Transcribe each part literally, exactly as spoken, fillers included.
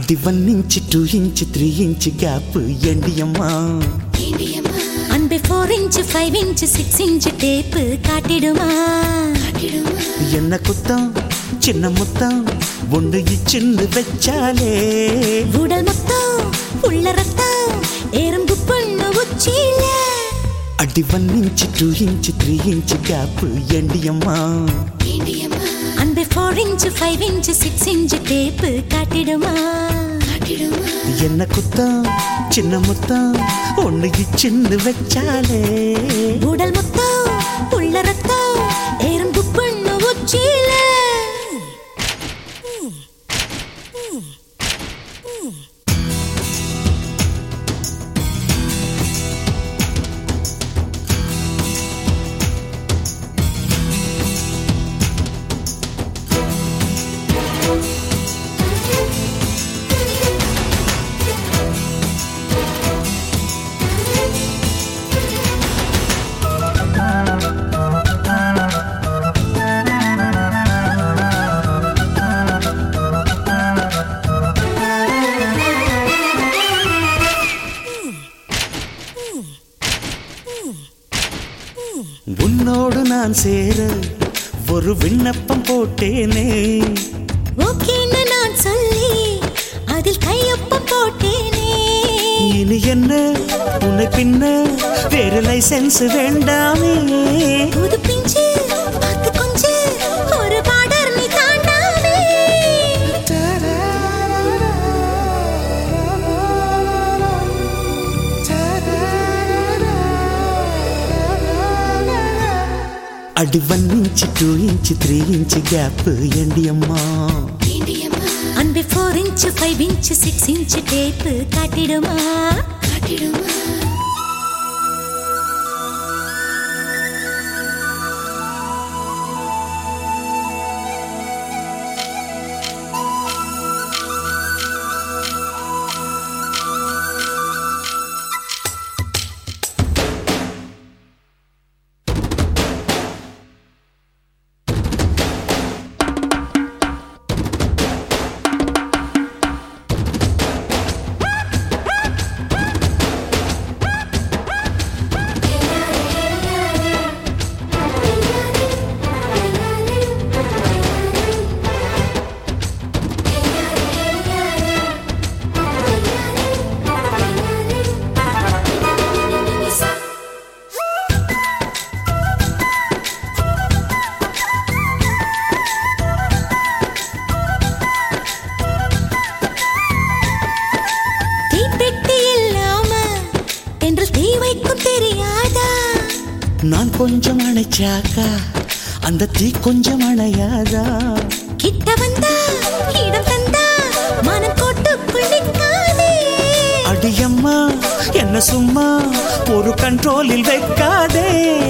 அடி one inch two inch three inch gap ஏண்டியம்மா அன்பே four inch five inch six inch tape காட்டிடுமா என்ன குத்தம் சின்ன முத்தம் ஒன்று இச்சின்னு வச்சாலே உடல் மொத்தம் உள்ள ரத்தம் எறும்பு பொண்ணு உச்சியில அடி one inch two inch three inch gap ஏண்டியம்மா அன்பே four inch five inch six inch tape காட்டிடுமா என்ன குத்தம் சின்ன முத்தம் ஒன்று இச்சின்னு வச்சாலே உடல் மொத்தம் உள்ள ரத்தம் எறும்பு பொண்ணு உச்சியில உன்னோடு நான் சேர ஒரு விண்ணப்பம் போட்டேனே ஓகேன்னு நான் சொல்லி அதில் கையொப்பம் போட்டேனே இனி என்ன உன்னை பின்ன வேறு லைசென்ஸ் வேண்டாமே புது பிஞ்சு பத்து கொஞ்சு ஒரு பார்டர் நீ தாண்டாமே அடி one inch two inch three inch gap ஏண்டியம்மா அன்பே four inch five inch six inch tape காட்டிடுமா நான் கொஞ்சம் அணைச்சாக்கா அந்த தீ கொஞ்சம் அணையாதா கிட்ட வந்தா இடம் தந்தா மனம் கோட்டுக்குள் நிற்காதே அடியம்மா என்ன சும்மா ஒரு கண்ட்ரோலில் வைக்காதே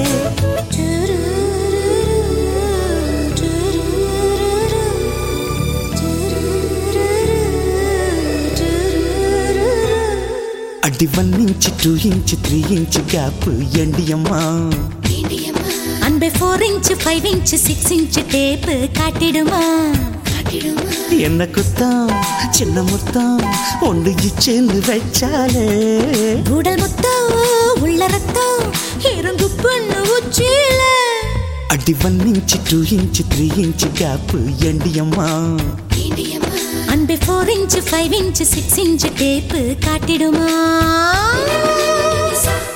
அடி one inch two inch three inch gap ஏண்டியம்மா அன்பே four inch five inch six inch tape காட்டிடுமா என்ன குத்தம் சின்ன முத்தம் ஒன்று இச்சேந்து வச்சாலே உடல் மொத்தம் உள்ள ரத்தம் எறும்பு பொண்ணு உச்சியில அடி one inch two inch three inch gap ஏண்டியம்மா அன்பே four inch five inch six inch tape காட்டிடுமா